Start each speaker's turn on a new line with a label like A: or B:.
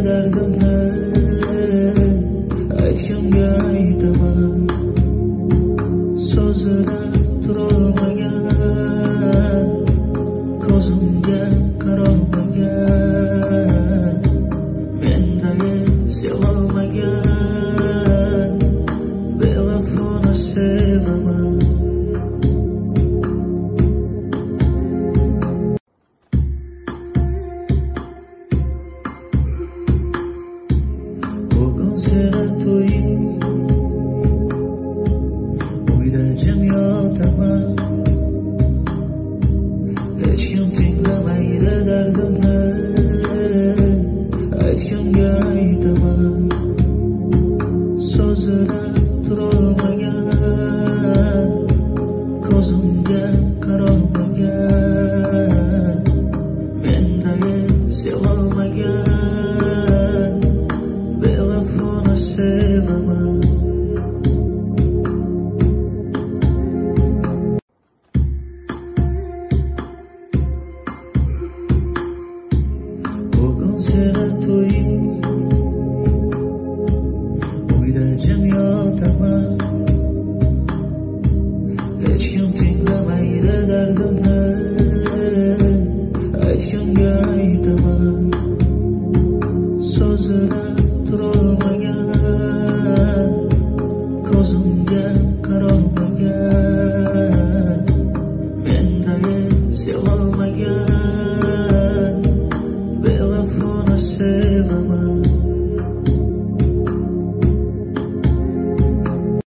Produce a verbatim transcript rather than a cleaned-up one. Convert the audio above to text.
A: dardimni aytganga aytaman. So'zida turolmagan, ko'zimga qarolmagan, menday sevolmagan bevafoni sevaman. Bugun seni to'ying, uyda jim yotaman. Hech kim tinglamaydi dardimni aytganga aytaman. So'zida turolmagan, ko'zimga qarolmagan, menday sevolmagan bevafoni sevaman. Bugun seni to'ying, uyda jim yotaman. Hech kim tinglamaydi dardimni aytganga aytaman. So'zida turolmagan, ko'zimga qarolmagan, menday sevolmagan bevafoni sevaman.